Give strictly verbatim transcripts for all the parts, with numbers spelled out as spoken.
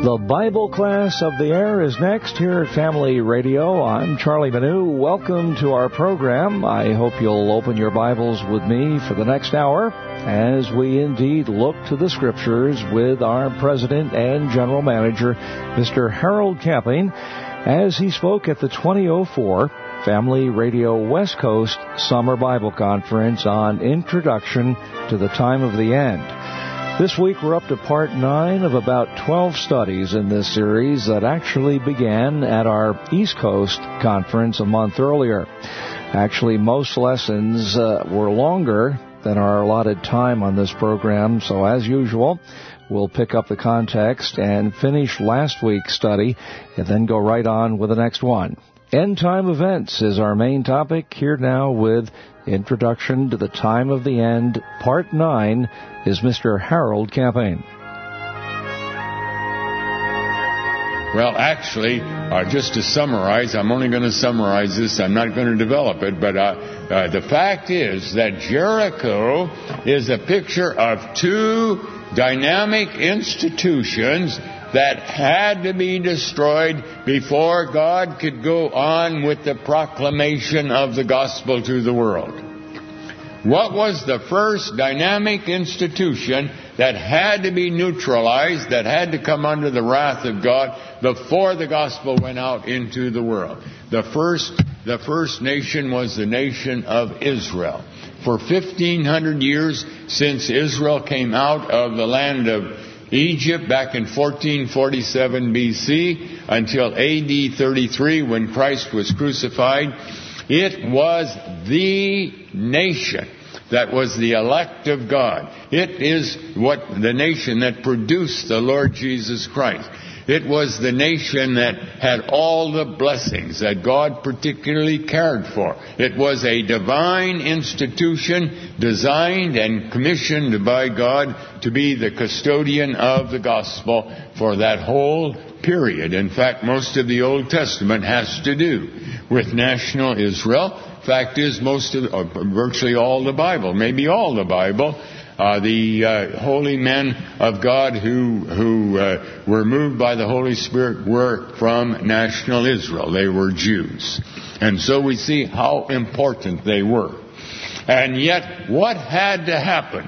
The Bible Class of the Air is next here at Family Radio. I'm Charlie Manu. Welcome to our program. I hope you'll open your Bibles with me for the next hour as we indeed look to the Scriptures with our President and General Manager, Mister Harold Camping, as he spoke at the twenty oh four Family Radio West Coast Summer Bible Conference on Introduction to the Time of the End. This week we're up to part nine of about twelve studies in this series that actually began at our East Coast conference a month earlier. Actually, most lessons uh, were longer than our allotted time on this program, so as usual, we'll pick up the context and finish last week's study and then go right on with the next one. End time events is our main topic. Here now with Introduction to the Time of the End, Part nine, is Mister Harold Camping. Well, actually, uh, just to summarize, I'm only going to summarize this. I'm not going to develop it, but uh, uh, the fact is that Jericho is a picture of two dynamic institutions that had to be destroyed before God could go on with the proclamation of the gospel to the world. What was the first dynamic institution that had to be neutralized, that had to come under the wrath of God before the gospel went out into the world? The first, the first nation was the nation of Israel. For fifteen hundred years since Israel came out of the land of Egypt back in fourteen forty-seven B C until A D thirty-three when Christ was crucified, it was the nation that was the elect of God. It is what the nation that produced the Lord Jesus Christ. It was the nation that had all the blessings that God particularly cared for. It was a divine institution designed and commissioned by God to be the custodian of the gospel for that whole period. In fact, most of the Old Testament has to do with national Israel. Fact is, most of, uh, virtually all the Bible, maybe all the Bible, Uh, the uh, holy men of God who who uh, were moved by the Holy Spirit were from national Israel. They were Jews. And so we see how important they were. And yet, what had to happen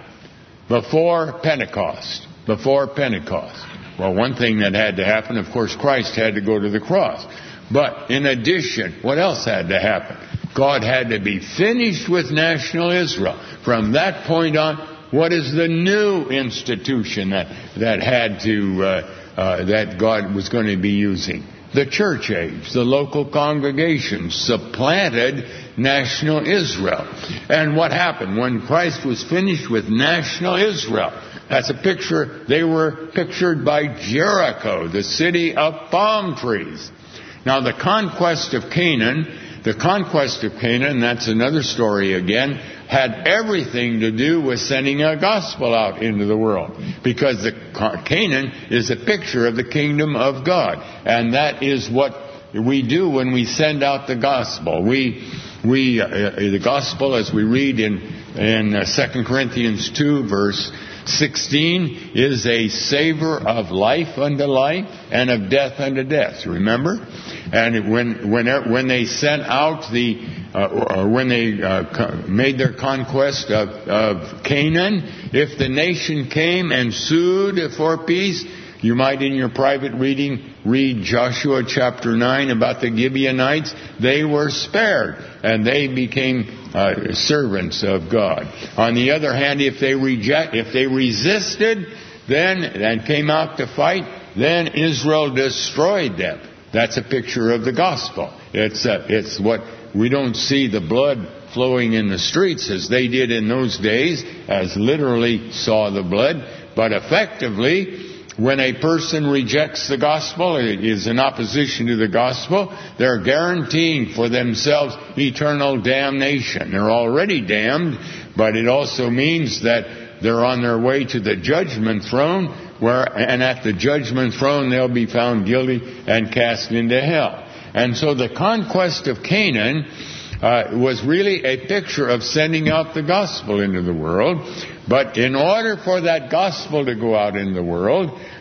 before Pentecost? Before Pentecost. Well, one thing that had to happen, of course, Christ had to go to the cross. But in addition, what else had to happen? God had to be finished with national Israel. From that point on, what is the new institution that that had to uh, uh, that God was going to be using? The church age, the local congregations supplanted national Israel. And what happened when Christ was finished with national Israel? That's a picture. They were pictured by Jericho, the city of palm trees. Now, the conquest of Canaan, the conquest of Canaan, that's another story again, had everything to do with sending a gospel out into the world. Because the Canaan is a picture of the kingdom of God. And that is what we do when we send out the gospel. We, we, uh, the gospel, as we read in, in uh, Second Corinthians two, verse sixteen, is a savor of life unto life and of death unto death. Remember? And when when when they sent out the uh, or when they uh, made their conquest of, of Canaan, if the nation came and sued for peace, you might in your private reading read Joshua chapter nine about the Gibeonites. They were spared and they became uh, servants of God. On the other hand, if they reject, if they resisted, then and came out to fight, then Israel destroyed them. That's a picture of the gospel. It's uh, it's what we don't see the blood flowing in the streets as they did in those days, as literally saw the blood, but effectively, when a person rejects the gospel, is in opposition to the gospel, they're guaranteeing for themselves eternal damnation. They're already damned, but it also means that they're on their way to the judgment throne, where, and at the judgment throne they'll be found guilty and cast into hell. And so the conquest of Canaan uh, was really a picture of sending out the gospel into the world. But in order for that gospel to go out in the world,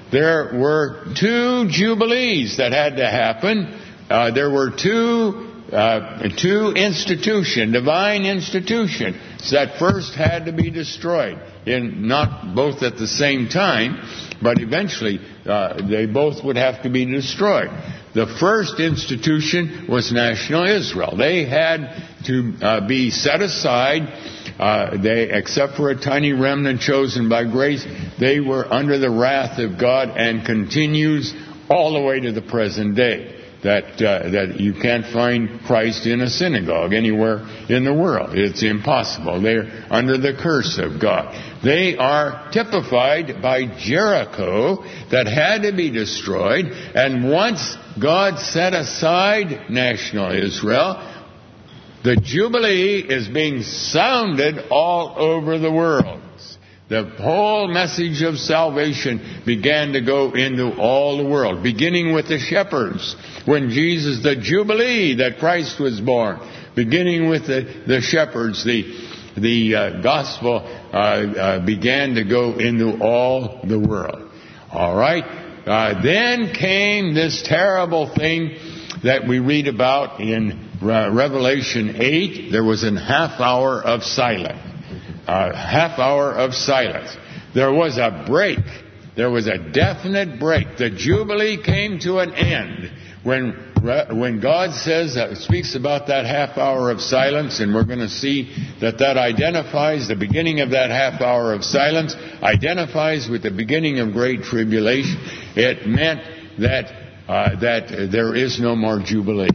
there were two jubilees that had to happen. Uh, there were two uh, two institution, divine institutions that first had to be destroyed. In not both at the same time, but eventually uh, they both would have to be destroyed. The first institution was national Israel. They had to uh, be set aside. Uh, they, except for a tiny remnant chosen by grace, they were under the wrath of God, and continues all the way to the present day. That uh, that you can't find Christ in a synagogue anywhere in the world. It's impossible. They're under the curse of God. They are typified by Jericho that had to be destroyed. And once God set aside national Israel, the Jubilee is being sounded all over the world. The whole message of salvation began to go into all the world, beginning with the shepherds. When Jesus, the Jubilee that Christ was born, beginning with the, the shepherds, the, the uh, gospel uh, uh, began to go into all the world. All right? Uh, then came this terrible thing that we read about in uh, Revelation eight. There was a half hour of silence. A half hour of silence. There was a break. There was a definite break. The Jubilee came to an end when when God says uh, speaks about that half hour of silence, and we're going to see that that identifies the beginning of that half hour of silence, identifies with the beginning of great tribulation. It meant that uh, that there is no more Jubilee.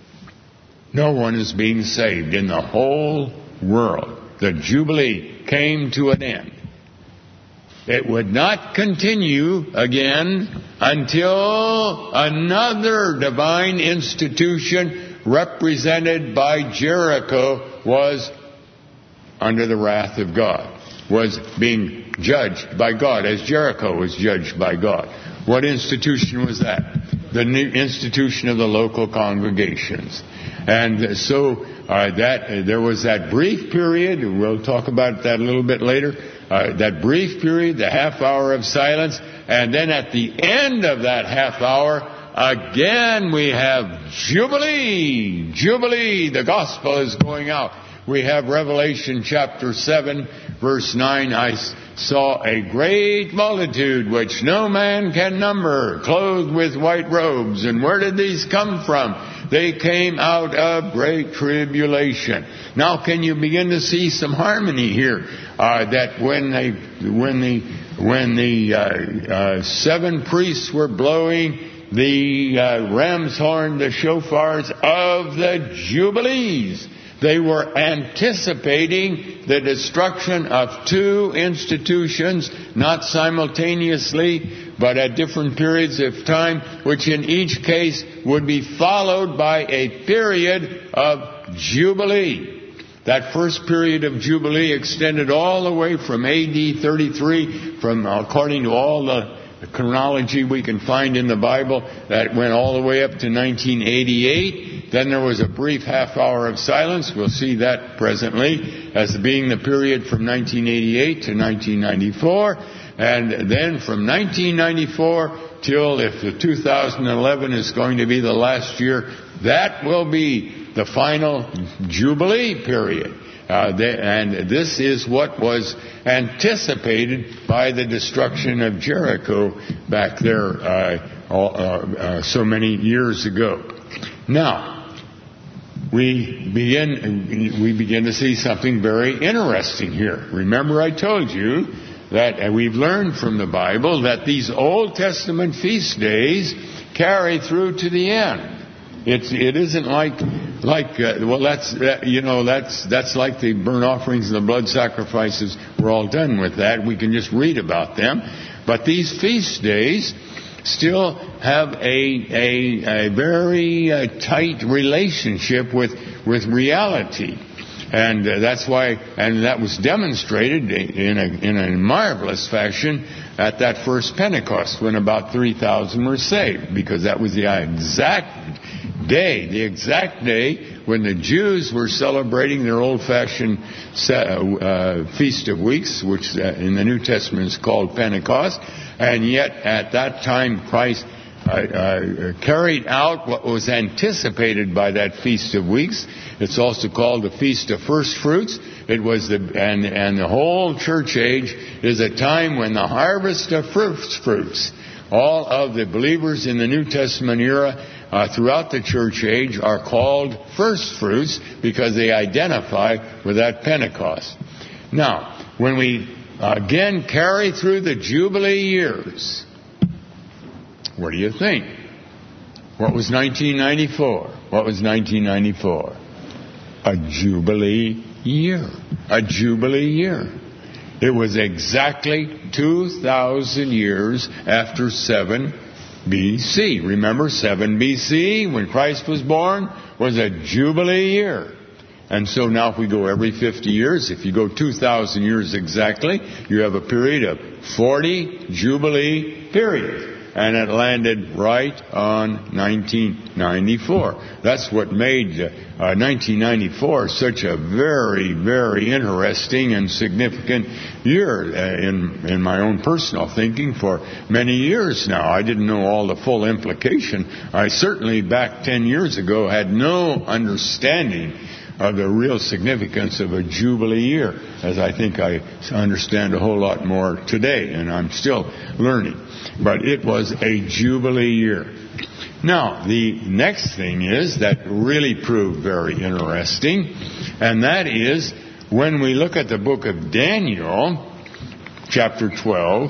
No one is being saved in the whole world. The Jubilee came to an end. It would not continue again until another divine institution represented by Jericho was under the wrath of God, was being judged by God as Jericho was judged by God. What institution was that? The new institution of the local congregations. And so uh, that uh, there was that brief period, we'll talk about that a little bit later, uh, that brief period, the half hour of silence, and then at the end of that half hour, again we have Jubilee, Jubilee, the gospel is going out. We have Revelation chapter seven, verse nine, I saw a great multitude which no man can number, clothed with white robes. And where did these come from? They came out of great tribulation. Now, can you begin to see some harmony here? Uh, that when they, when the, when the uh, uh, seven priests were blowing the uh, ram's horn, the shofars of the Jubilees, they were anticipating the destruction of two institutions, not simultaneously, but at different periods of time, which in each case would be followed by a period of Jubilee. That first period of Jubilee extended all the way from A D thirty-three, from according to all the chronology we can find in the Bible, that went all the way up to nineteen eighty-eight. Then there was a brief half hour of silence. We'll see that presently as being the period from nineteen eighty-eight to nineteen ninety-four. And then from nineteen ninety-four till, if the two thousand eleven is going to be the last year, that will be the final Jubilee period. Uh, they, and this is what was anticipated by the destruction of Jericho back there uh, all, uh, uh, so many years ago. Now, we begin we begin to see something very interesting here. Remember, I told you that we've learned from the Bible that these Old Testament feast days carry through to the end. It's it isn't like like uh, well that's uh, you know that's that's like the burnt offerings and the blood sacrifices. We're all done with that. We can just read about them. But these feast days still have a a, a very uh, tight relationship with with reality. And uh, that's why, and that was demonstrated in a, in a marvelous fashion at that first Pentecost when about three thousand were saved, because that was the exact day, the exact day when the Jews were celebrating their old-fashioned uh, Feast of Weeks, which uh, in the New Testament is called Pentecost, and yet at that time Christ uh, uh, carried out what was anticipated by that Feast of Weeks. It's also called the Feast of First Fruits. It was the and and the whole church age is a time when the harvest of first fruits. All of the believers in the New Testament era uh, throughout the church age are called first fruits because they identify with that Pentecost. Now, when we again carry through the Jubilee years, what do you think? What was nineteen ninety-four? What was nineteen ninety-four? A Jubilee year. A Jubilee year. It was exactly two thousand years after seven B C. Remember, seven B C, when Christ was born, was a Jubilee year. And so now if we go every fifty years, if you go two thousand years exactly, you have a period of forty Jubilee periods. And it landed right on nineteen ninety-four. That's what made uh, nineteen ninety-four such a very, very interesting and significant year uh, in in my own personal thinking for many years now. I didn't know all the full implication. I certainly back ten years ago had no understanding of the real significance of a Jubilee year, as I think I understand a whole lot more today, and I'm still learning. But it was a Jubilee year. Now, the next thing is that really proved very interesting, and that is when we look at the book of Daniel, chapter twelve,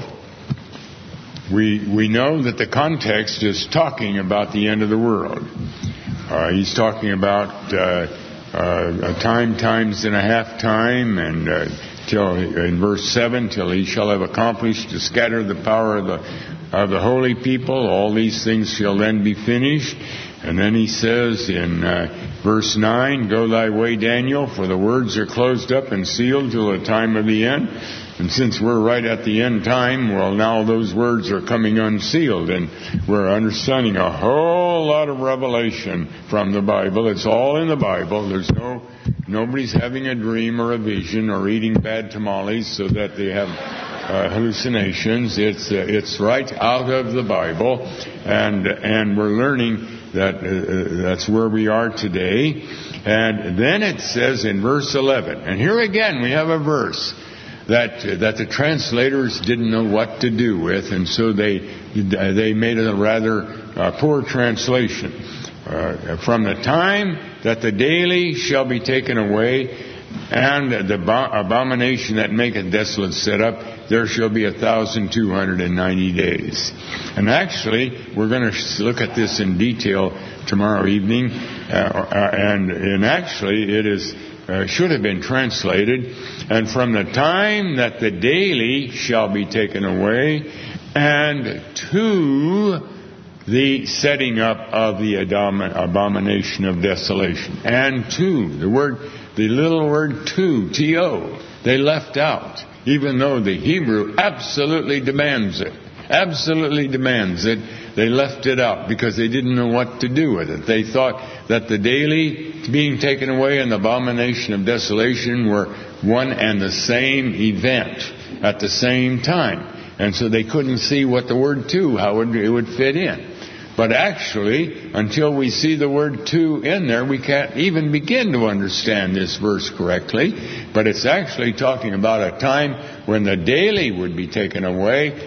we we know that the context is talking about the end of the world. Uh, he's talking about uh, uh, a time, times and a half time, and uh, till in verse seven, till he shall have accomplished to scatter the power of the of the holy people, all these things shall then be finished. And then he says in uh, verse nine, go thy way, Daniel, for the words are closed up and sealed till the time of the end. And since we're right at the end time, well, now those words are coming unsealed, and we're understanding a whole lot of revelation from the Bible. It's all in the Bible. There's no, nobody's having a dream or a vision or eating bad tamales so that they have uh, hallucinations. It's uh, it's right out of the Bible, and and we're learning that uh, that's where we are today. And then it says in verse eleven, and here again we have a verse that that the translators didn't know what to do with, and so they they made a rather uh, poor translation. Uh, from the time that the daily shall be taken away, and the abomination that maketh desolate set up, there shall be a thousand two hundred and ninety days. And actually, we're going to look at this in detail tomorrow evening, uh, and and actually it is. Uh, should have been translated, and from the time that the daily shall be taken away, and to the setting up of the abomination of desolation. And to, the word, the little word to, T O, they left out, even though the Hebrew absolutely demands it. Absolutely demands it. They left it out because they didn't know what to do with it. They thought that the daily being taken away and the abomination of desolation were one and the same event at the same time. And so they couldn't see what the word to, how it would fit in. But actually, until we see the word to in there, we can't even begin to understand this verse correctly. But it's actually talking about a time when the daily would be taken away,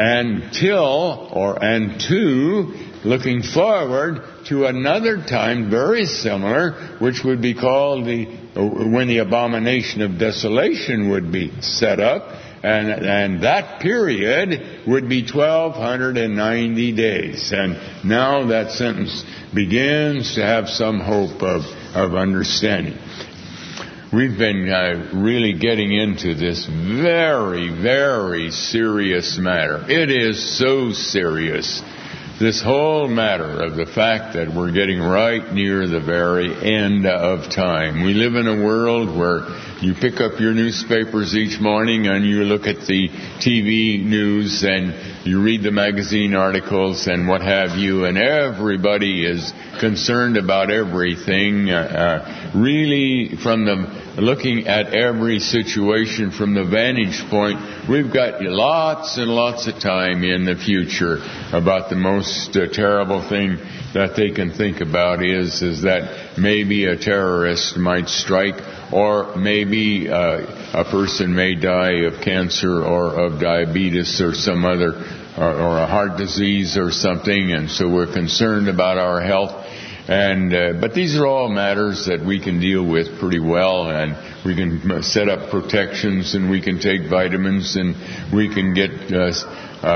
until or and to looking forward to another time very similar, which would be called the when the abomination of desolation would be set up, and and that period would be twelve ninety days. And now that sentence begins to have some hope of of understanding. We've been uh, really getting into this very, very serious matter. It is so serious, this whole matter of the fact that we're getting right near the very end of time. We live in a world where you pick up your newspapers each morning and you look at the T V news and you read the magazine articles and what have you, and everybody is concerned about everything, uh, uh, really from the looking at every situation from the vantage point. We've got lots and lots of time in the future about the most uh, terrible thing that they can think about is is that maybe a terrorist might strike, or maybe uh, a person may die of cancer or of diabetes or some other, or, or a heart disease or something, and so we're concerned about our health. And uh, but these are all matters that we can deal with pretty well, and we can set up protections, and we can take vitamins, and we can get uh, uh,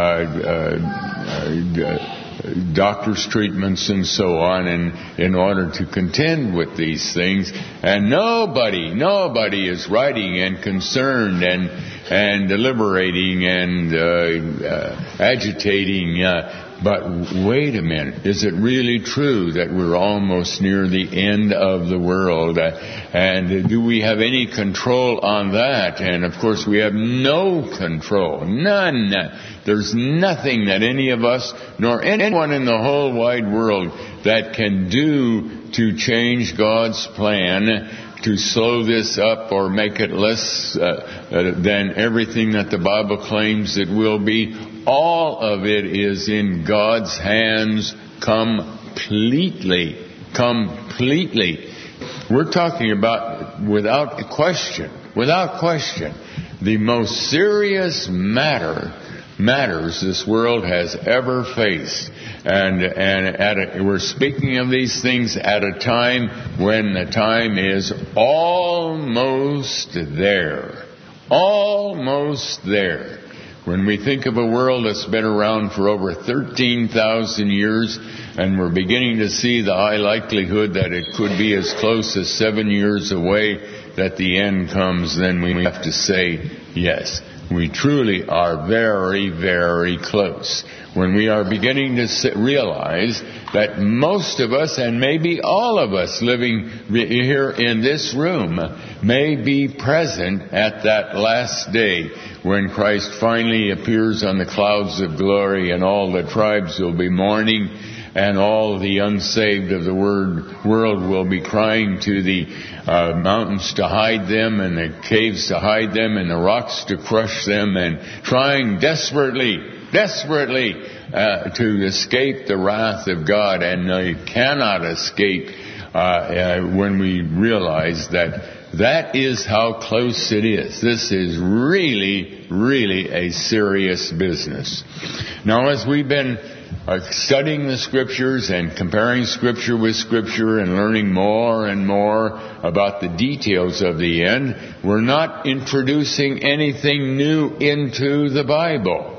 uh, uh, doctor's treatments and so on, and in order to contend with these things. And nobody, nobody is writing and concerned and and deliberating and uh, uh, agitating. Uh, But wait a minute, is it really true that we're almost near the end of the world? Uh, and do we have any control on that? And of course we have no control, none. There's nothing that any of us, nor anyone in the whole wide world, that can do to change God's plan, to slow this up or make it less uh, uh, than everything that the Bible claims it will be. All of it is in God's hands completely. Completely. We're talking about, without question, without question, the most serious matter, matters this world has ever faced. And, and at a, we're speaking of these things at a time when the time is almost there. Almost there. When we think of a world that's been around for over thirteen thousand years, and we're beginning to see the high likelihood that it could be as close as seven years away that the end comes, then we have to say, yes, we truly are very, very close. When we are beginning to realize that most of us, and maybe all of us living here in this room, may be present at that last day when Christ finally appears on the clouds of glory, and all the tribes will be mourning, and all the unsaved of the world will be crying to the uh, mountains to hide them, and the caves to hide them, and the rocks to crush them, and trying desperately, desperately uh, to escape the wrath of God. And they cannot escape uh, uh, when we realize that that is how close it is. This is really, really a serious business. Now, as we've been uh, studying the Scriptures and comparing Scripture with Scripture and learning more and more about the details of the end, we're not introducing anything new into the Bible.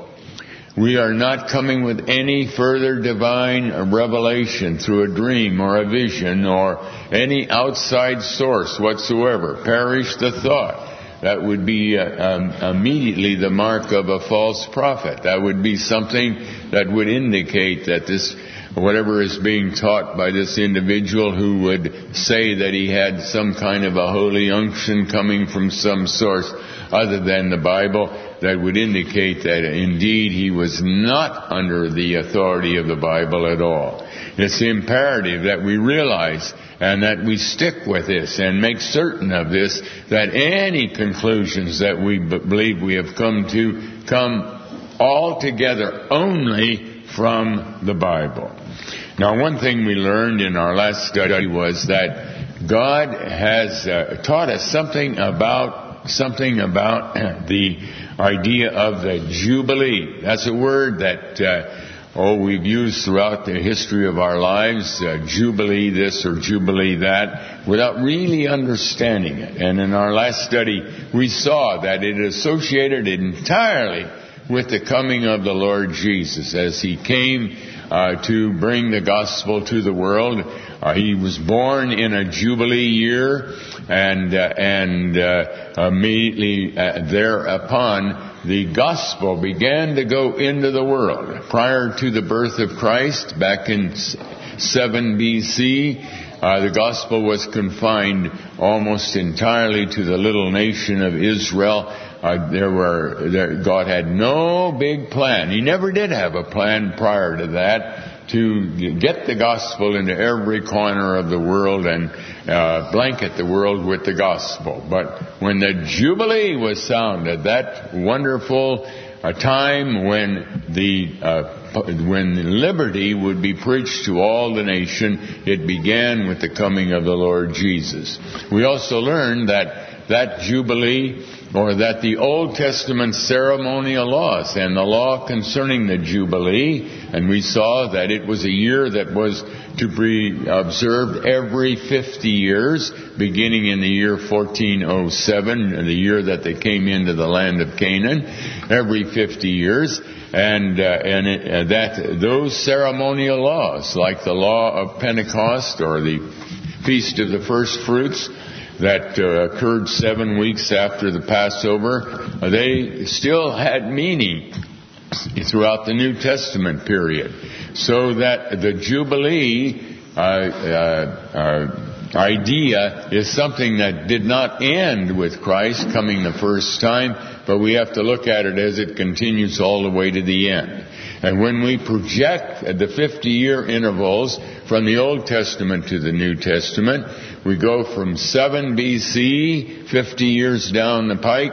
We are not coming with any further divine revelation through a dream or a vision or any outside source whatsoever. Perish the thought. That would be uh, um, immediately the mark of a false prophet. That would be something that would indicate that this, whatever is being taught by this individual who would say that he had some kind of a holy unction coming from some source other than the Bible, that would indicate that indeed he was not under the authority of the Bible at all. It's imperative that we realize and that we stick with this and make certain of this, that any conclusions that we b- believe we have come to come altogether only from the Bible. Now, one thing we learned in our last study was that God has uh, taught us something about something about the idea of the Jubilee. That's a word that uh, oh we've used throughout the history of our lives, uh, Jubilee this or Jubilee that, without really understanding it. And in our last study, we saw that it associated entirely with the coming of the Lord Jesus as He came uh, to bring the gospel to the world. Uh, he was born in a Jubilee year, and uh, and uh, immediately uh, thereupon the gospel began to go into the world. Prior to the birth of Christ, back in seven B C, uh, the gospel was confined almost entirely to the little nation of Israel. Uh, there were there, God had no big plan. He never did have a plan prior to that to get the gospel into every corner of the world and uh, blanket the world with the gospel. But when the Jubilee was sounded, that wonderful uh, time when the uh, when liberty would be preached to all the nation, it began with the coming of the Lord Jesus. We also learned that that Jubilee, or that the Old Testament ceremonial laws and the law concerning the Jubilee, and we saw that it was a year that was to be observed every fifty years, beginning in the year fourteen oh seven, the year that they came into the land of Canaan, every fifty years. And uh, and it, uh, that those ceremonial laws, like the law of Pentecost or the Feast of the First Fruits, that uh, occurred seven weeks after the Passover, uh, they still had meaning throughout the New Testament period. So that the Jubilee uh, uh, uh, idea is something that did not end with Christ coming the first time, but we have to look at it as it continues all the way to the end. And when we project the fifty-year intervals from the Old Testament to the New Testament, we go from seven B C, fifty years down the pike,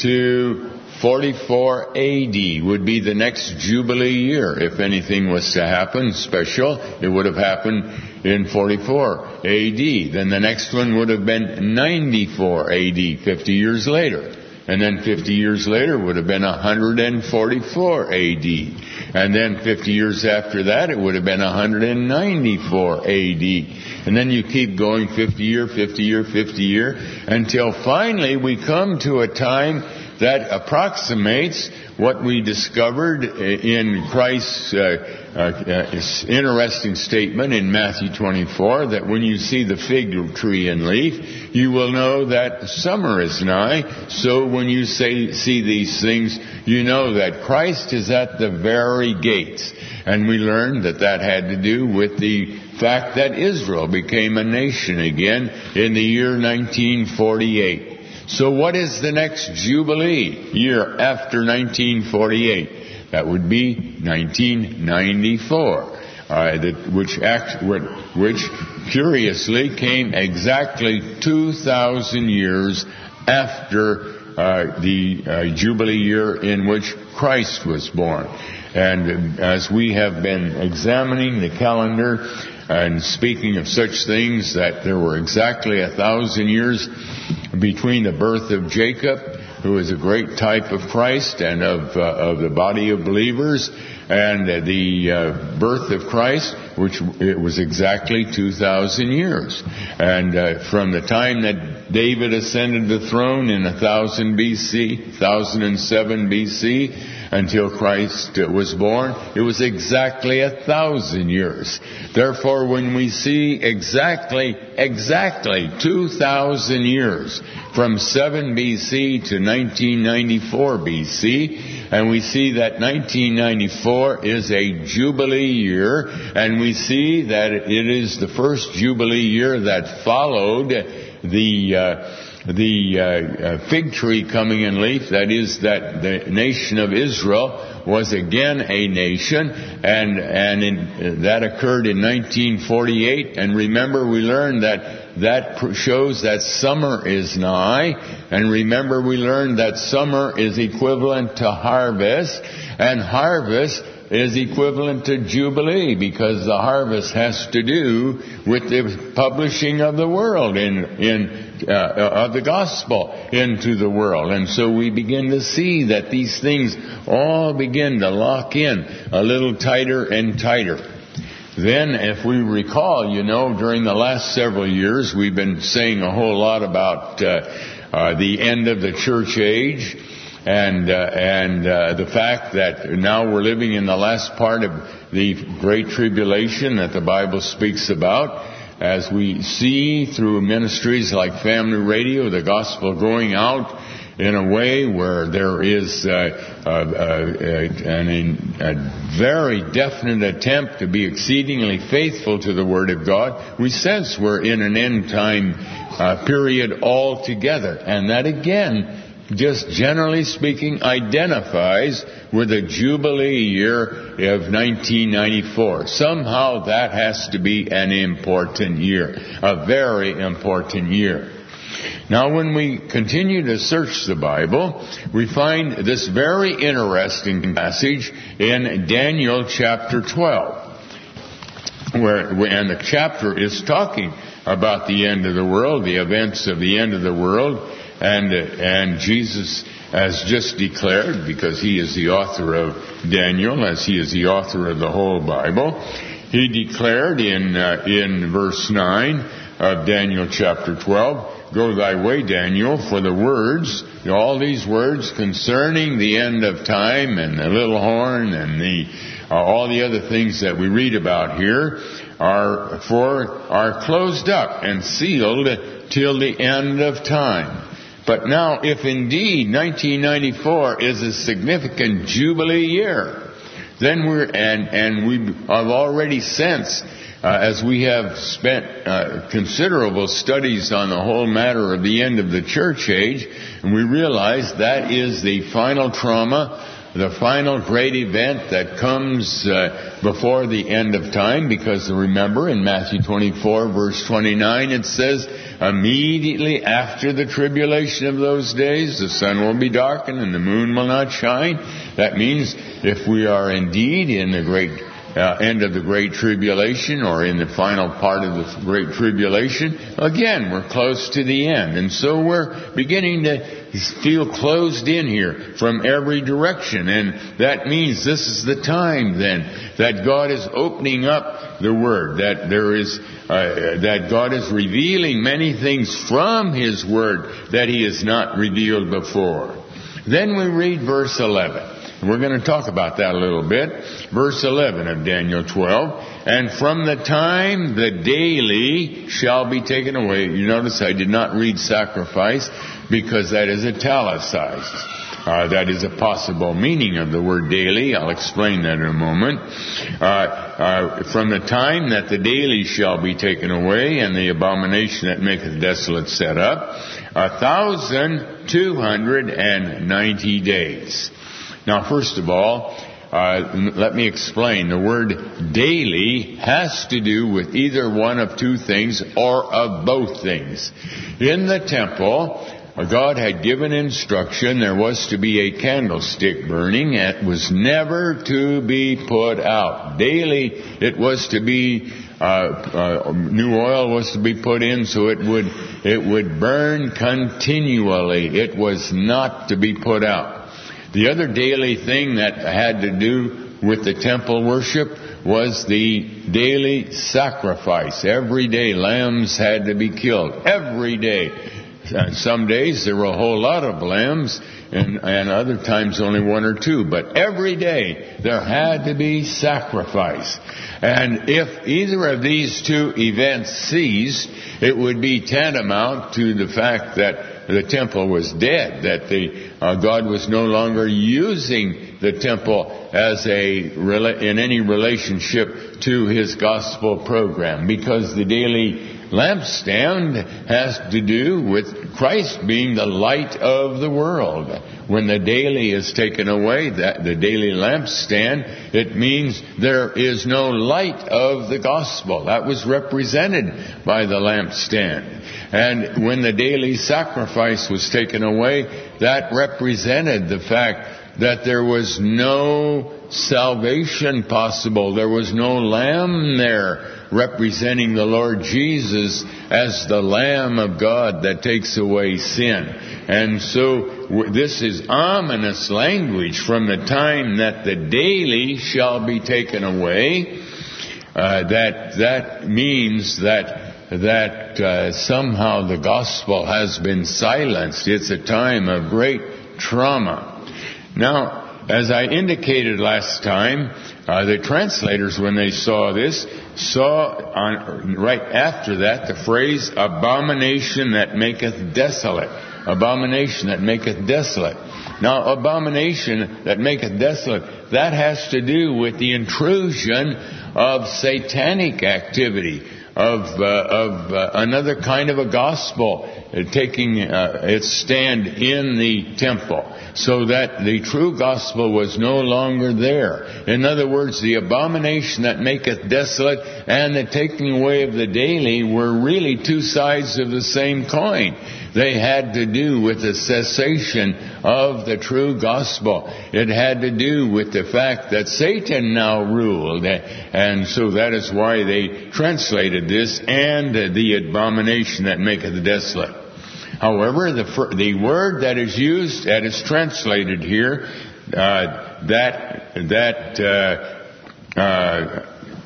to forty-four A D would be the next Jubilee year. If anything was to happen special, it would have happened in forty-four A D. Then the next one would have been ninety-four A D, fifty years later. And then fifty years later would have been one hundred forty-four A D. And then fifty years after that, it would have been one hundred ninety-four A D. And then you keep going fifty year, fifty year, fifty year, until finally we come to a time that approximates what we discovered in Christ's uh, uh, uh, interesting statement in Matthew twenty-four, that when you see the fig tree in leaf, you will know that summer is nigh. So when you say, see these things, you know that Christ is at the very gates. And we learned that that had to do with the fact that Israel became a nation again in the year nineteen forty-eight. So what is the next Jubilee year after nineteen forty-eight? That would be nineteen ninety-four, uh, that, which, act, which curiously came exactly two thousand years after uh, the uh, Jubilee year in which Christ was born. And as we have been examining the calendar and speaking of such things, that there were exactly a thousand years between the birth of Jacob, who is a great type of Christ and of uh, of the body of believers, and uh, the uh, birth of Christ, which it was exactly two thousand years. And uh, from the time that David ascended the throne in one thousand B C, one thousand seven B C, until Christ was born, it was exactly a thousand years. Therefore, when we see exactly, exactly two thousand years from seven B C to nineteen ninety-four B C, and we see that nineteen ninety-four is a Jubilee year, and we see that it is the first Jubilee year that followed the uh, the uh, uh, fig tree coming in leaf, that is, that the nation of Israel was again a nation, and and in, uh, that occurred in nineteen forty-eight. And remember, we learned that that pr- shows that summer is nigh, and remember, we learned that summer is equivalent to harvest, and harvest is equivalent to Jubilee, because the harvest has to do with the publishing of the world in in uh, of the gospel into the world. And so we begin to see that these things all begin to lock in a little tighter and tighter. Then, if we recall, you know, during the last several years, we've been saying a whole lot about uh, uh, the end of the church age. And uh, and uh, the fact that now we're living in the last part of the Great Tribulation that the Bible speaks about, as we see through ministries like Family Radio, the gospel going out in a way where there is uh, uh, uh, an, a very definite attempt to be exceedingly faithful to the Word of God, we sense we're in an end time uh, period altogether. And that again, just generally speaking, identifies with the Jubilee year of nineteen ninety-four. Somehow that has to be an important year, a very important year. Now, when we continue to search the Bible, we find this very interesting passage in Daniel chapter twelve, where, and the chapter is talking about the end of the world, the events of the end of the world, and, and Jesus has just declared, because he is the author of Daniel, as he is the author of the whole Bible, he declared in, uh, in verse nine of Daniel chapter twelve, "Go thy way, Daniel, for the words," all these words concerning the end of time and the little horn and the uh, all the other things that we read about here are for are closed up and sealed till the end of time. But now, if indeed nineteen ninety-four is a significant Jubilee year, then we're and and we have already sensed, Uh, as we have spent uh, considerable studies on the whole matter of the end of the church age, and we realize that is the final trauma, the final great event that comes uh, before the end of time, because remember in Matthew twenty-four verse twenty-nine it says, "Immediately after the tribulation of those days, the sun will be darkened and the moon will not shine." That means if we are indeed in the great Uh, end of the Great Tribulation, or in the final part of the Great Tribulation, again, we're close to the end. And so we're beginning to feel closed in here from every direction. And that means this is the time then that God is opening up the Word, that there is, uh, that God is revealing many things from His Word that He has not revealed before. Then we read verse eleven. We're going to talk about that a little bit. Verse eleven of Daniel twelve. "And from the time the daily shall be taken away." You notice I did not read sacrifice because that is italicized. Uh, that is a possible meaning of the word daily. I'll explain that in a moment. Uh, uh, "From the time that the daily shall be taken away, and the abomination that maketh desolate set up, a thousand two hundred and ninety days." Now, first of all, uh, let me explain. The word daily has to do with either one of two things or of both things. In the temple, God had given instruction there was to be a candlestick burning. It was never to be put out. Daily, it was to be, uh, uh, new oil was to be put in so it would, it would burn continually. It was not to be put out. The other daily thing that had to do with the temple worship was the daily sacrifice. Every day lambs had to be killed. Every day. And some days there were a whole lot of lambs, and, and other times only one or two. But every day there had to be sacrifice. And if either of these two events ceased, it would be tantamount to the fact that the temple was dead, that the uh, God was no longer using the temple as a in any relationship to His gospel program, because the daily lampstand has to do with Christ being the light of the world. When the daily is taken away, that the daily lampstand, it means there is no light of the gospel. That was represented by the lampstand. And when the daily sacrifice was taken away, that represented the fact that there was no salvation possible. There was no lamb there representing the Lord Jesus as the Lamb of God that takes away sin. And so this is ominous language. From the time that the daily shall be taken away, uh, that that means that that uh, somehow the gospel has been silenced. It's a time of great trauma. Now, as I indicated last time, uh, the translators, when they saw this, saw on, right after that the phrase "abomination that maketh desolate." abomination that maketh desolate. Now, abomination that maketh desolate, that has to do with the intrusion of satanic activity, of uh, of uh, another kind of a gospel uh, taking uh, its stand in the temple, so that the true gospel was no longer there. In other words, the abomination that maketh desolate and the taking away of the daily were really two sides of the same coin. They had to do with the cessation of the true gospel. It had to do with the fact that Satan now ruled. And so that is why they translated this, and the abomination that maketh desolate. However, the, the word that is used, that is translated here, uh, that, that, uh, uh,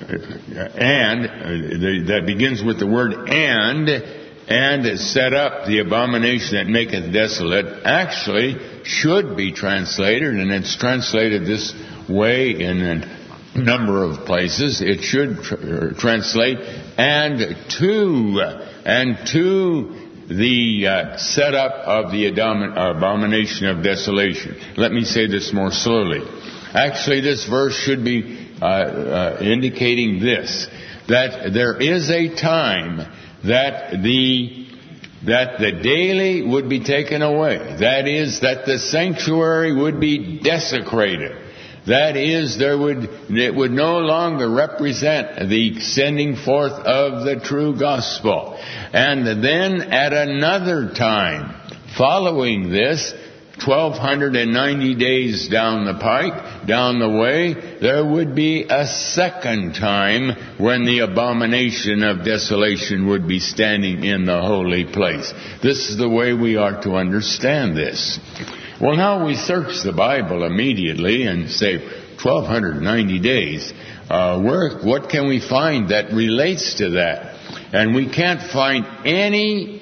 and, uh, that begins with the word and, and set up the abomination that maketh desolate, actually should be translated, and it's translated this way in a number of places. It should tr- translate, and to, and to the uh, setup of the adom- abomination of desolation. Let me say this more slowly. Actually, this verse should be uh, uh, indicating this, that there is a time that the that the daily would be taken away. That is, that the sanctuary would be desecrated. That is, there would it would no longer represent the sending forth of the true gospel. And then at another time, following this, twelve ninety days down the pike, down the way, there would be a second time when the abomination of desolation would be standing in the holy place. This is the way we are to understand this. Well, now we search the Bible immediately and say, twelve ninety days, uh, where, what can we find that relates to that? And we can't find any,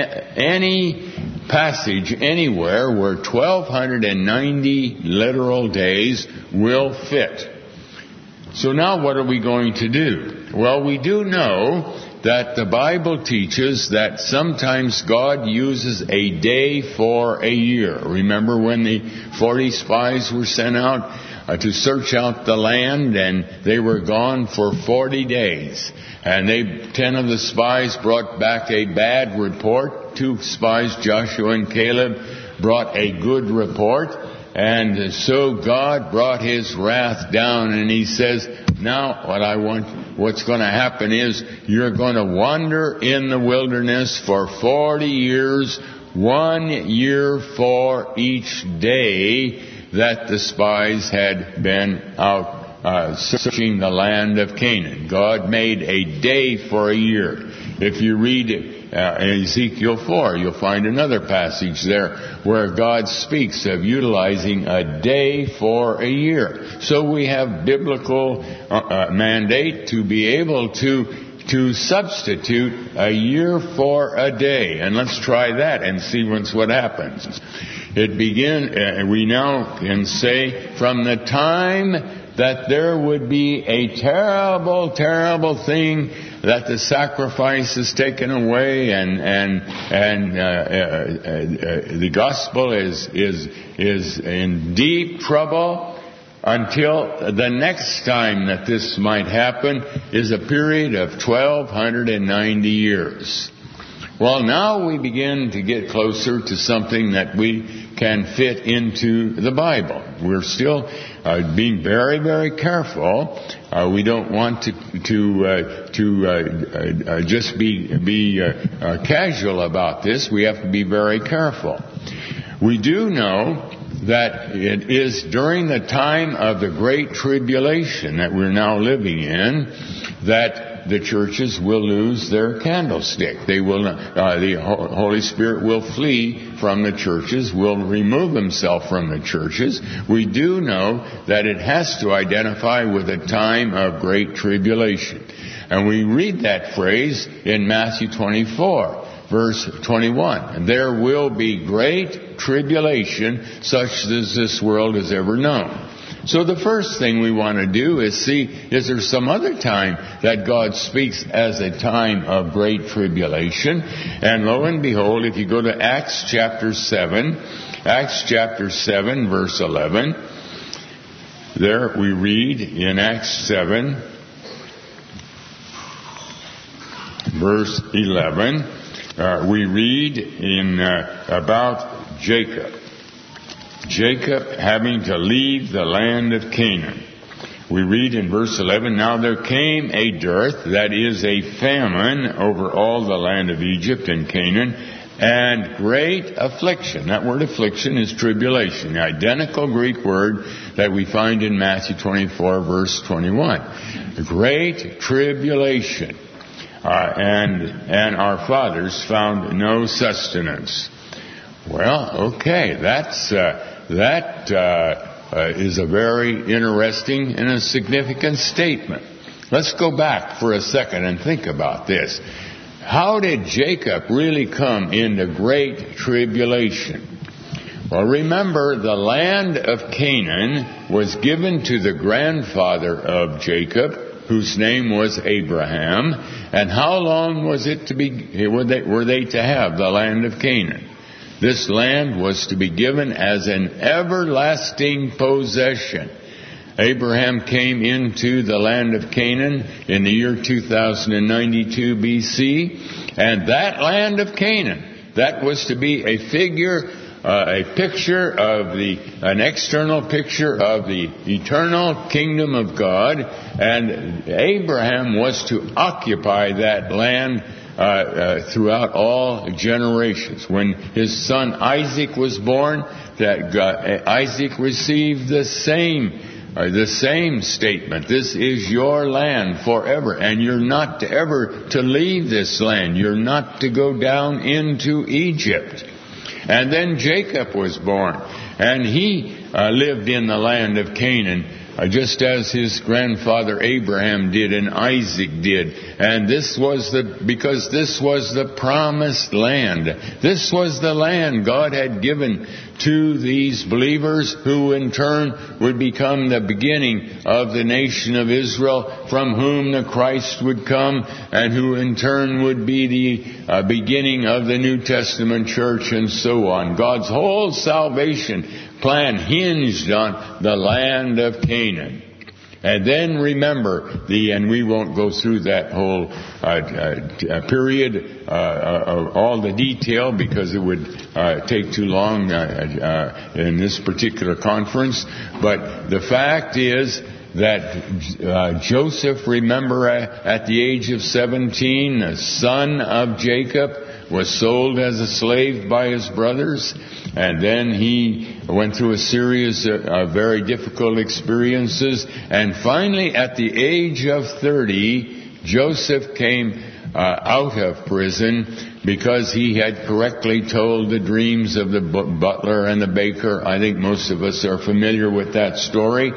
any passage anywhere where twelve ninety literal days will fit. So now what are we going to do? Well, we do know that the Bible teaches that sometimes God uses a day for a year. Remember when the forty spies were sent out uh, to search out the land, and they were gone for forty days. And they, ten of the spies brought back a bad report. Two spies, Joshua and Caleb, brought a good report. And so God brought His wrath down, and He says, now what I want, what's going to happen is you're going to wander in the wilderness for forty years, one year for each day that the spies had been out Uh, searching the land of Canaan. God made a day for a year. If you read uh, Ezekiel four, you'll find another passage there where God speaks of utilizing a day for a year. So we have biblical uh, uh, mandate to be able to to substitute a year for a day. And let's try that and see what's what happens. It begin. Uh, we now can say from the time that there would be a terrible, terrible thing, that the sacrifice is taken away, and and and uh, uh, uh, the gospel is is is in deep trouble, until the next time that this might happen is a period of twelve ninety years. Well, now we begin to get closer to something that we can fit into the Bible. We're still uh, being very, very careful. Uh, we don't want to to uh, to uh, uh, just be be uh, uh, casual about this. We have to be very careful. We do know that it is during the time of the Great Tribulation that we're now living in that the churches will lose their candlestick. They will, uh, the Holy Spirit will flee from the churches, will remove Himself from the churches. We do know that it has to identify with a time of great tribulation. And we read that phrase in Matthew twenty-four, verse twenty-one. There will be great tribulation, such as this world has ever known. So the first thing we want to do is see, is there some other time that God speaks as a time of great tribulation? And lo and behold, if you go to Acts chapter seven, Acts chapter seven, verse eleven, there we read in Acts seven, verse eleven, uh, we read in uh, about Jacob. Jacob having to leave the land of Canaan. We read in verse eleven, now there came a dearth, that is a famine, over all the land of Egypt and Canaan, and great affliction. That word affliction is tribulation, the identical Greek word that we find in Matthew twenty-four, verse twenty-one. Great tribulation. Uh, and, and our fathers found no sustenance. Well, okay, that's, uh, that, uh, uh, is a very interesting and a significant statement. Let's go back for a second and think about this. How did Jacob really come into great tribulation? Well, remember, the land of Canaan was given to the grandfather of Jacob, whose name was Abraham. And how long was it to be, were they, were they to have the land of Canaan? This land was to be given as an everlasting possession. Abraham came into the land of Canaan in the year two thousand ninety-two B C, and that land of Canaan, that was to be a figure, uh, a picture of the, an external picture of the eternal kingdom of God, and Abraham was to occupy that land Uh, uh, throughout all generations. When his son Isaac was born, that God, Isaac received the same, uh, the same statement. This is your land forever, and you're not to ever to leave this land. You're not to go down into Egypt. And then Jacob was born, and he uh, lived in the land of Canaan, Uh, just as his grandfather Abraham did and Isaac did. And this was the, because this was the promised land. This was the land God had given to these believers, who in turn would become the beginning of the nation of Israel, from whom the Christ would come, and who in turn would be the uh, beginning of the New Testament church, and so on. God's whole salvation plan hinged on the land of Canaan. And then remember the, and we won't go through that whole uh, uh, period, uh, of all the detail, because it would uh, take too long uh, uh, in this particular conference. But the fact is that uh, Joseph, remember, uh, at the age of seventeen, the son of Jacob, was sold as a slave by his brothers, and then he went through a series of, of very difficult experiences, and finally at the age of thirty, Joseph came uh, out of prison because he had correctly told the dreams of the butler and the baker. I think most of us are familiar with that story.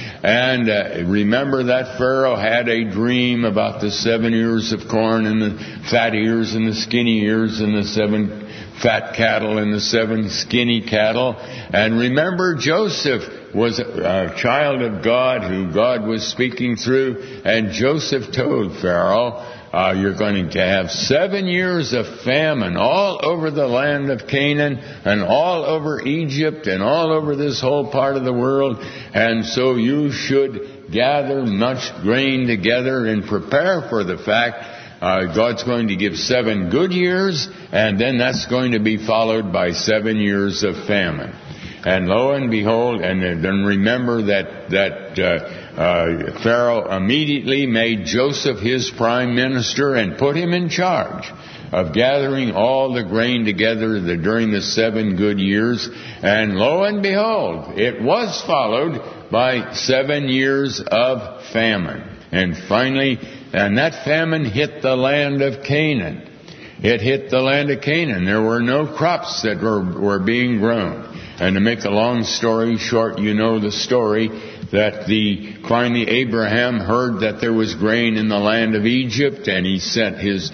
And uh, remember that Pharaoh had a dream about the seven ears of corn and the fat ears and the skinny ears and the seven fat cattle and the seven skinny cattle. And remember, Joseph was a child of God who God was speaking through. And Joseph told Pharaoh, Uh, you're going to have seven years of famine all over the land of Canaan and all over Egypt and all over this whole part of the world. And so you should gather much grain together and prepare for the fact uh, God's going to give seven good years, and then that's going to be followed by seven years of famine. And lo and behold, and then remember that that uh, uh, Pharaoh immediately made Joseph his prime minister and put him in charge of gathering all the grain together the, during the seven good years. And lo and behold, it was followed by seven years of famine. And finally, and that famine hit the land of Canaan. It hit the land of Canaan. There were no crops that were, were being grown. And to make a long story short, you know the story that the finally Abraham heard that there was grain in the land of Egypt, and he sent his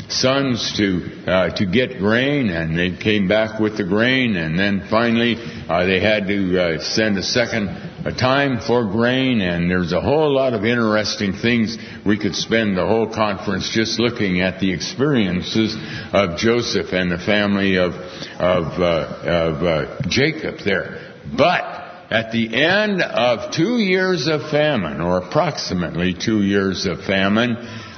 sons to uh, to get grain, and they came back with the grain, and then finally uh, they had to uh, send a second a time for grain, and there's a whole lot of interesting things. We could spend the whole conference just looking at the experiences of Joseph and the family of of, uh, of uh, Jacob there. But at the end of two years of famine, or approximately two years of famine,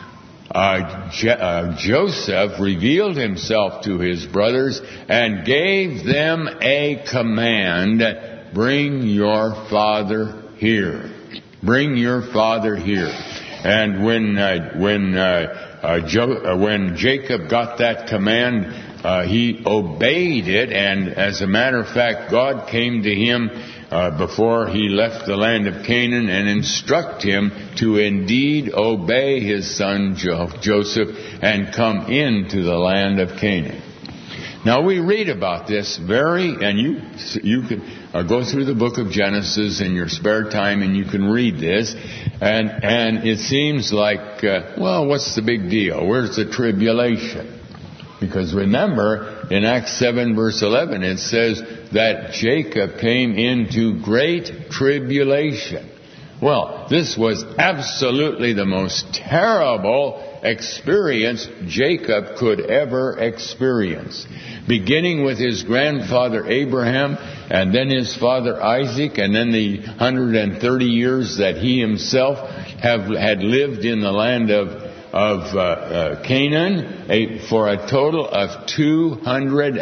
uh, Je- uh, Joseph revealed himself to his brothers and gave them a command: bring your father here. Bring your father here. And when uh, when uh, uh, jo- uh, when Jacob got that command, uh, he obeyed it. And as a matter of fact, God came to him uh, before he left the land of Canaan and instruct him to indeed obey his son jo- Joseph and come into the land of Canaan. Now we read about this very, and you you can uh, go through the book of Genesis in your spare time, and you can read this, and and it seems like, uh, well, what's the big deal? Where's the tribulation? Because remember, in Acts seven verse eleven, it says that Jacob came into great tribulation. Well, this was absolutely the most terrible experience Jacob could ever experience. Beginning with his grandfather Abraham, and then his father Isaac, and then the one hundred thirty years that he himself have, had lived in the land of, of uh, uh, Canaan, a, for a total of two hundred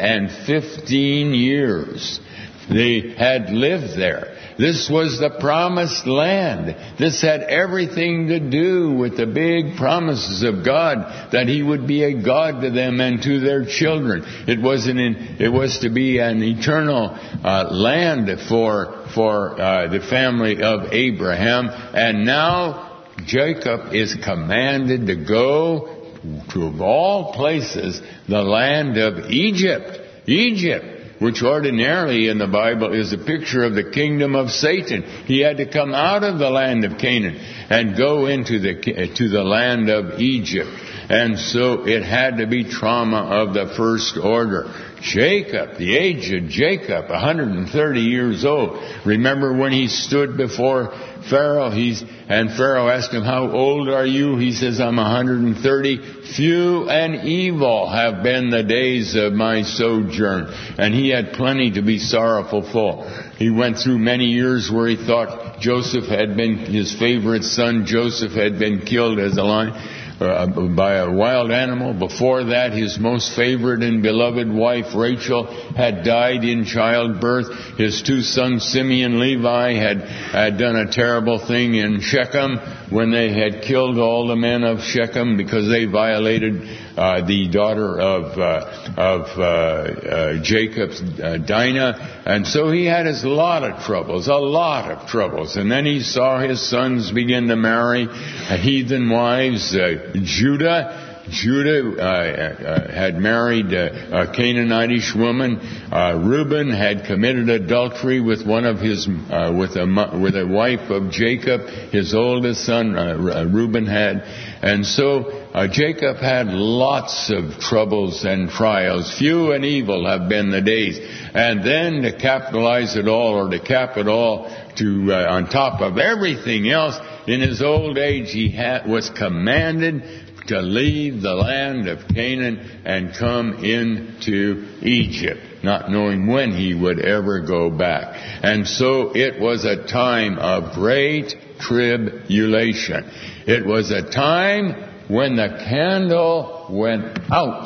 fifteen years. They had lived there. This was the promised land. This had everything to do with the big promises of God, that He would be a God to them and to their children. It was an, it was to be an eternal uh, land for for uh, the family of Abraham. And now Jacob is commanded to go to, of all places, the land of Egypt. Egypt, which ordinarily in the Bible is a picture of the kingdom of Satan. He had to come out of the land of Canaan and go into the to the land of Egypt. And so it had to be trauma of the first order. Jacob, the age of Jacob, one hundred thirty years old. Remember when he stood before Pharaoh, he's, and Pharaoh asked him, how old are you? He says, I'm one hundred thirty. Few and evil have been the days of my sojourn. And he had plenty to be sorrowful for. He went through many years where he thought Joseph had been, his favorite son Joseph had been killed as a lion. Uh, by a wild animal. Before that, his most favorite and beloved wife, Rachel, had died in childbirth. His two sons, Simeon and Levi, had, had done a terrible thing in Shechem when they had killed all the men of Shechem because they violated uh, the daughter of uh, of uh, uh, Jacob's, uh, Dinah. And so he had his lot of troubles, a lot of troubles. And then he saw his sons begin to marry uh, heathen wives. Uh, Judah, Judah uh, uh, had married uh, a Canaanitish woman. Uh, Reuben had committed adultery with one of his, uh, with a with a wife of Jacob. His oldest son, uh, Reuben had, and so uh, Jacob had lots of troubles and trials. Few and evil have been the days. And then to capitalize it all, or to cap it all, to uh, on top of everything else, in his old age, he had, was commanded to leave the land of Canaan and come into Egypt, not knowing when he would ever go back. And so it was a time of great tribulation. It was a time when the candle went out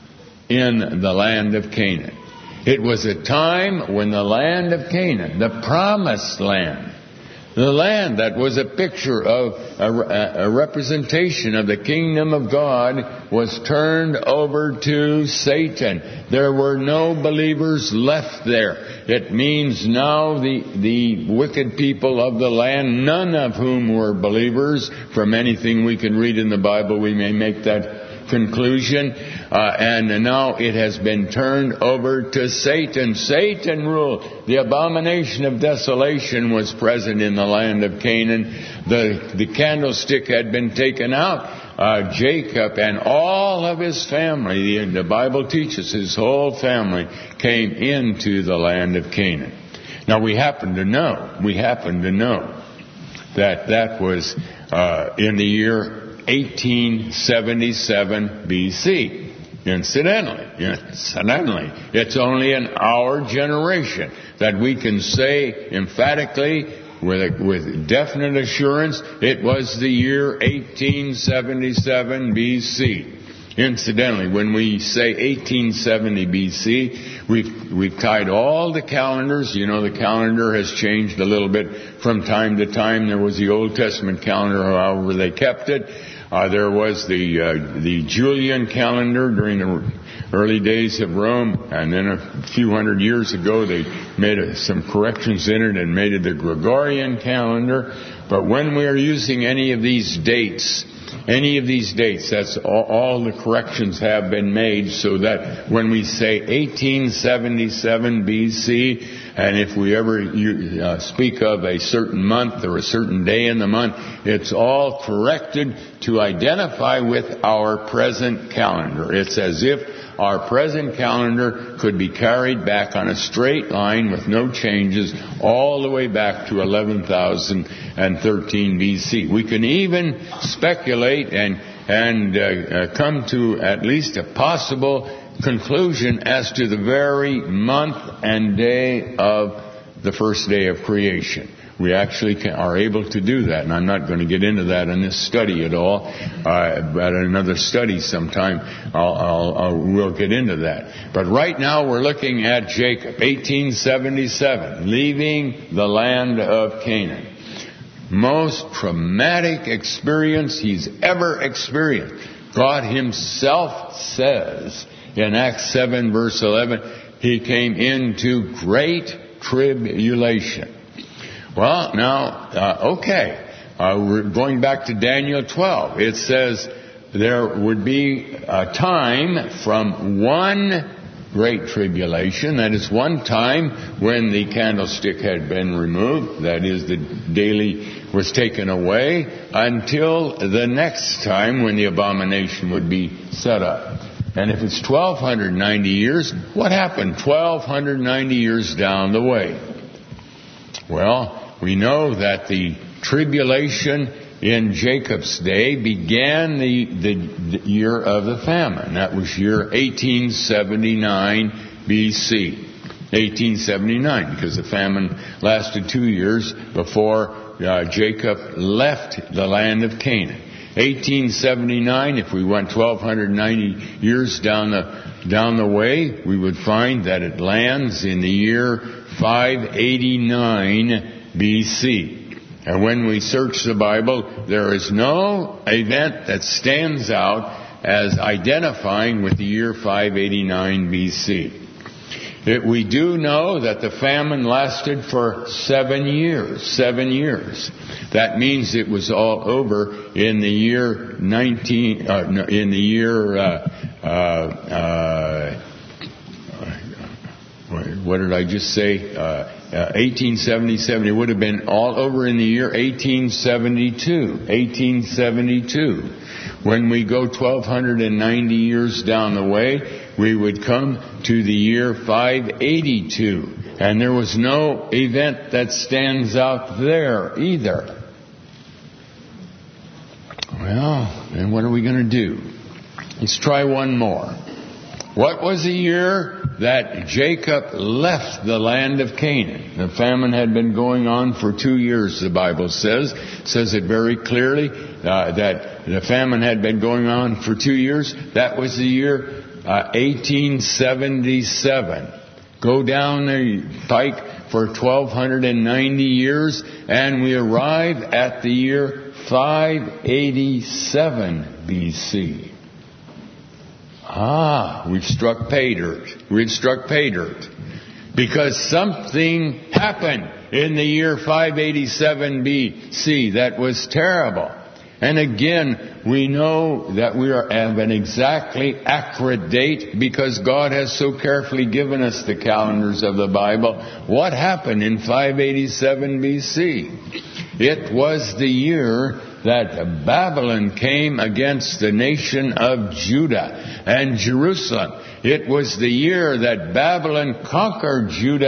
in the land of Canaan. It was a time when the land of Canaan, the promised land, the land that was a picture of a, a representation of the kingdom of God, was turned over to Satan. There were no believers left there. It means now the, the wicked people of the land, none of whom were believers. From anything we can read in the Bible, we may make that conclusion. Uh, and now it has been turned over to Satan. Satan ruled. The abomination of desolation was present in the land of Canaan. The, the candlestick had been taken out. Uh, Jacob and all of his family, the, the Bible teaches his whole family, came into the land of Canaan. Now we happen to know, we happen to know that that was uh, in the year eighteen seventy-seven B C. Incidentally, incidentally, it's only in our generation that we can say emphatically, with, with definite assurance, it was the year eighteen seventy-seven B C. Incidentally, when we say eighteen seventy B C, we've, we've tied all the calendars. You know, the calendar has changed a little bit from time to time. There was the Old Testament calendar, however they kept it. Uh, there was the uh, the Julian calendar during the early days of Rome, and then a few hundred years ago they made a, some corrections in it and made it the Gregorian calendar. But when we are using any of these dates, any of these dates, that's all, all the corrections have been made, so that when we say eighteen seventy-seven B C, and if we ever uh, speak of a certain month or a certain day in the month, it's all corrected to identify with our present calendar. It's as if our present calendar could be carried back on a straight line with no changes all the way back to eleven thousand thirteen B C. We can even speculate and and uh, uh, come to at least a possible conclusion as to the very month and day of the first day of creation. We actually can, are able to do that, and I'm not going to get into that in this study at all. Uh, but another study sometime, I'll, I'll, I'll, we'll get into that. But right now we're looking at Jacob, eighteen seventy-seven, leaving the land of Canaan. Most traumatic experience he's ever experienced. God himself says in Acts seven verse eleven, he came into great tribulation. Well, now, uh, okay, uh, we're going back to Daniel twelve. It says there would be a time from one great tribulation, that is one time when the candlestick had been removed, that is the daily was taken away, until the next time when the abomination would be set up. And if it's twelve ninety years, what happened twelve ninety years down the way? Well, we know that the tribulation in Jacob's day began the, the, the year of the famine. That was year eighteen seventy-nine B C. eighteen seventy-nine, because the famine lasted two years before uh, Jacob left the land of Canaan. eighteen seventy-nine, if we went twelve ninety years down the down the way, we would find that it lands in the year five eighty-nine B C. And when we search the Bible, there is no event that stands out as identifying with the year five eighty-nine B C. It, we do know that the famine lasted for seven years. Seven years. That means it was all over in the year nineteen. Uh, in the year. Uh, uh, uh, what did I just say? Uh, uh, eighteen seventy-seven. It would have been all over in the year eighteen seventy-two. eighteen seventy-two. When we go twelve ninety years down the way, we would come to the year five eighty-two. And there was no event that stands out there either. Well, then what are we going to do? Let's try one more. What was the year that Jacob left the land of Canaan? The famine had been going on for two years, the Bible says. It says it very clearly uh, that the famine had been going on for two years. That was the year uh, eighteen seventy-seven. Go down the pike for twelve ninety years, and we arrive at the year five eighty-seven B C. Ah, we've struck pay dirt. We've struck pay dirt. Because something happened in the year five eighty-seven B C that was terrible. And again, we know that we are have an exactly accurate date because God has so carefully given us the calendars of the Bible. What happened in five eighty-seven B C? It was the year that Babylon came against the nation of Judah and Jerusalem. It was the year that Babylon conquered Judah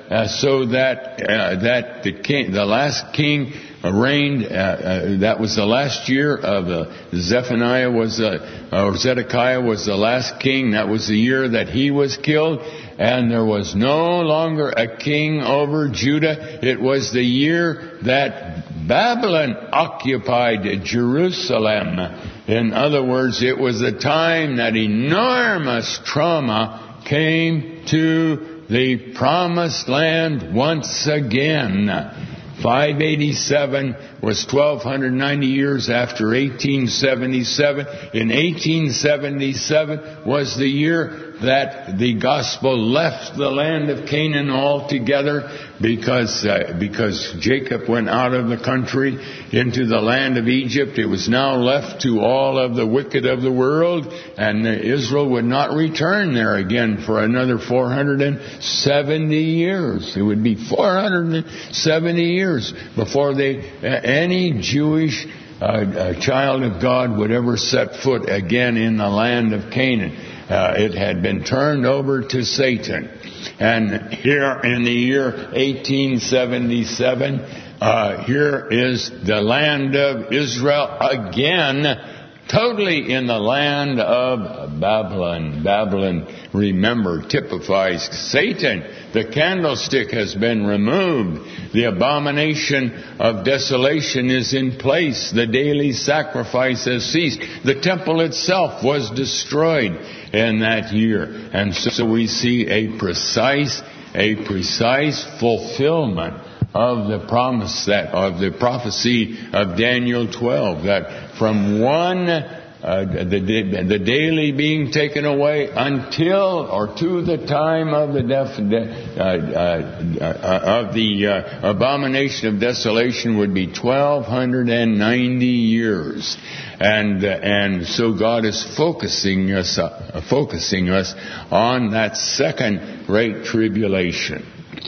uh, so that uh, that the king, the last king reigned. Uh, uh, that was the last year of uh, Zephaniah was uh, or Zedekiah was the last king. That was the year that he was killed, and there was no longer a king over Judah. It was the year that Babylon occupied Jerusalem. In other words, it was the time that enormous trauma came to the promised land once again. five eighty-seven was twelve ninety years after eighteen seventy-seven. In eighteen seventy-seven was the year that the gospel left the land of Canaan altogether, because uh, because Jacob went out of the country into the land of Egypt. It was now left to all of the wicked of the world, and Israel would not return there again for another four hundred seventy years. It would be four hundred seventy years before they uh, any Jewish uh, a child of God would ever set foot again in the land of Canaan. Uh, it had been turned over to Satan. And here in the year eighteen seventy-seven, uh, here is the land of Israel again, totally in the land of Babylon. Babylon, remember, typifies Satan. The candlestick has been removed. The abomination of desolation is in place. The daily sacrifice has ceased. The temple itself was destroyed in that year. And so we see a precise, a precise fulfillment of the promise that, of the prophecy of Daniel twelve, that from one, uh, the, the daily being taken away until or to the time of the def, uh, uh, uh, of the uh, abomination of desolation would be twelve ninety years. And uh, and so God is focusing us uh, focusing us on that second great tribulation.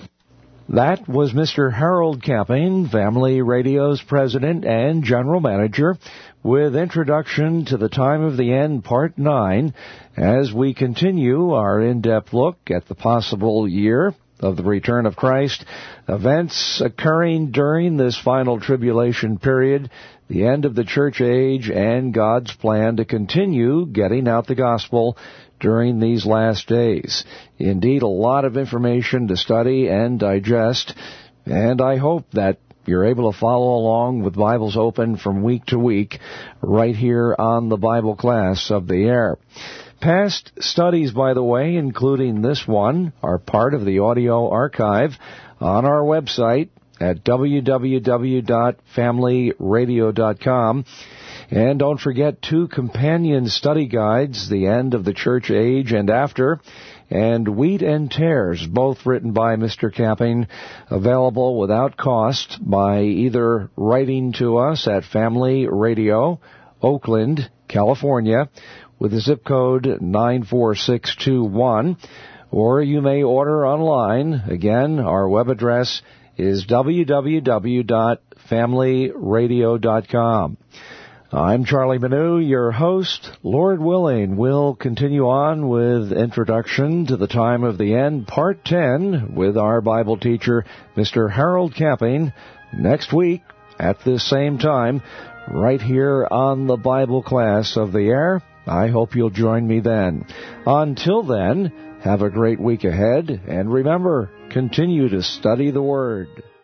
That was Mister Harold Camping, Family Radio's president and general manager, with Introduction to the Time of the End, Part nine, as we continue our in-depth look at the possible year of the return of Christ, events occurring during this final tribulation period, the end of the church age, and God's plan to continue getting out the gospel during these last days. Indeed, a lot of information to study and digest, and I hope that you're able to follow along with Bibles Open from week to week right here on the Bible Class of the Air. Past studies, by the way, including this one, are part of the audio archive on our website at w w w dot family radio dot com. And don't forget two companion study guides, The End of the Church Age and After, and Wheat and Tares, both written by Mister Camping, available without cost by either writing to us at Family Radio, Oakland, California, with the zip code nine four six two one, or you may order online. Again, our web address is w w w dot family radio dot com. I'm Charlie Manu, your host. Lord willing, we'll continue on with Introduction to the Time of the End, Part ten, with our Bible teacher, Mister Harold Camping, next week at this same time, right here on the Bible Class of the Air. I hope you'll join me then. Until then, have a great week ahead, and remember, continue to study the Word.